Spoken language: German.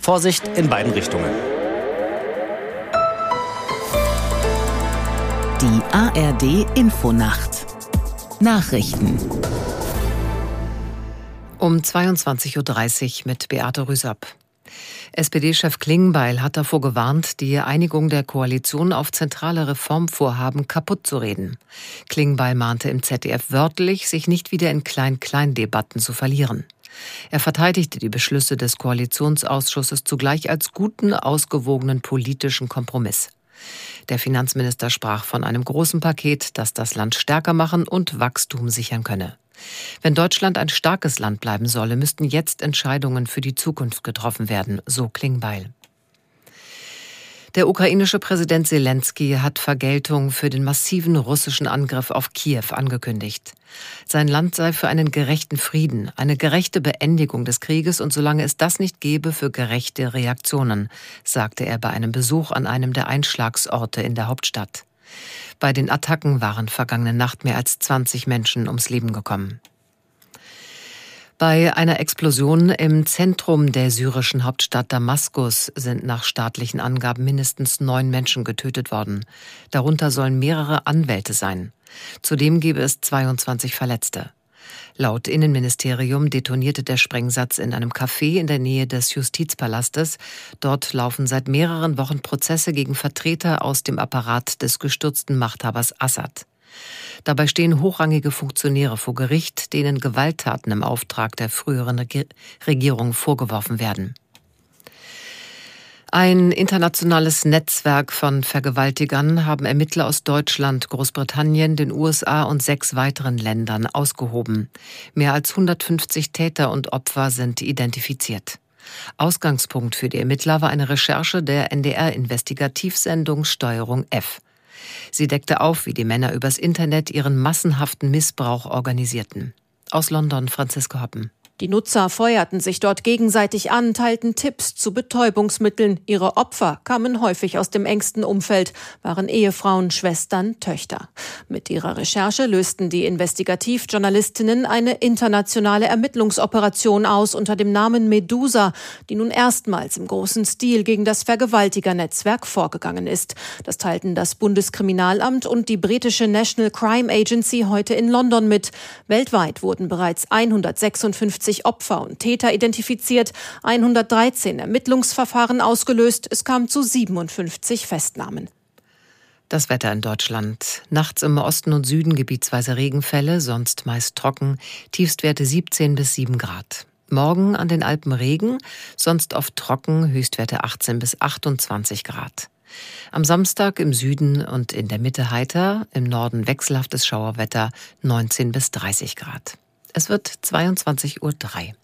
Vorsicht in beiden Richtungen. Die ARD-Infonacht. Nachrichten. Um 22.30 Uhr mit Beate Rüsapp. SPD-Chef Klingbeil hat davor gewarnt, die Einigung der Koalition auf zentrale Reformvorhaben kaputt zu reden. Klingbeil mahnte im ZDF wörtlich, sich nicht wieder in Klein-Klein-Debatten zu verlieren. Er verteidigte die Beschlüsse des Koalitionsausschusses zugleich als guten, ausgewogenen politischen Kompromiss. Der Finanzminister sprach von einem großen Paket, das das Land stärker machen und Wachstum sichern könne. Wenn Deutschland ein starkes Land bleiben solle, müssten jetzt Entscheidungen für die Zukunft getroffen werden, so Klingbeil. Der ukrainische Präsident Selenskyj hat Vergeltung für den massiven russischen Angriff auf Kiew angekündigt. Sein Land sei für einen gerechten Frieden, eine gerechte Beendigung des Krieges und solange es das nicht gebe, für gerechte Reaktionen, sagte er bei einem Besuch an einem der Einschlagsorte in der Hauptstadt. Bei den Attacken waren vergangene Nacht mehr als 20 Menschen ums Leben gekommen. Bei einer Explosion im Zentrum der syrischen Hauptstadt Damaskus sind nach staatlichen Angaben mindestens 9 Menschen getötet worden. Darunter sollen mehrere Anwälte sein. Zudem gebe es 22 Verletzte. Laut Innenministerium detonierte der Sprengsatz in einem Café in der Nähe des Justizpalastes. Dort laufen seit mehreren Wochen Prozesse gegen Vertreter aus dem Apparat des gestürzten Machthabers Assad. Dabei stehen hochrangige Funktionäre vor Gericht, denen Gewalttaten im Auftrag der früheren Regierung vorgeworfen werden. Ein internationales Netzwerk von Vergewaltigern haben Ermittler aus Deutschland, Großbritannien, den USA und 6 weiteren Ländern ausgehoben. Mehr als 150 Täter und Opfer sind identifiziert. Ausgangspunkt für die Ermittler war eine Recherche der NDR-Investigativsendung Steuerung F. Sie deckte auf, wie die Männer übers Internet ihren massenhaften Missbrauch organisierten. Aus London Franziska Hoppen. Die Nutzer feuerten sich dort gegenseitig an, teilten Tipps zu Betäubungsmitteln. Ihre Opfer kamen häufig aus dem engsten Umfeld, waren Ehefrauen, Schwestern, Töchter. Mit ihrer Recherche lösten die Investigativjournalistinnen eine internationale Ermittlungsoperation aus unter dem Namen Medusa, die nun erstmals im großen Stil gegen das Vergewaltigernetzwerk vorgegangen ist. Das teilten das Bundeskriminalamt und die britische National Crime Agency heute in London mit. Weltweit wurden bereits 156 Opfer und Täter identifiziert, 113 Ermittlungsverfahren ausgelöst, es kam zu 57 Festnahmen. Das Wetter in Deutschland. Nachts im Osten und Süden gebietsweise Regenfälle, sonst meist trocken, Tiefstwerte 17 bis 7 Grad. Morgen an den Alpen Regen, sonst oft trocken, Höchstwerte 18 bis 28 Grad. Am Samstag im Süden und in der Mitte heiter, im Norden wechselhaftes Schauerwetter 19 bis 30 Grad. Es wird 22.03 Uhr.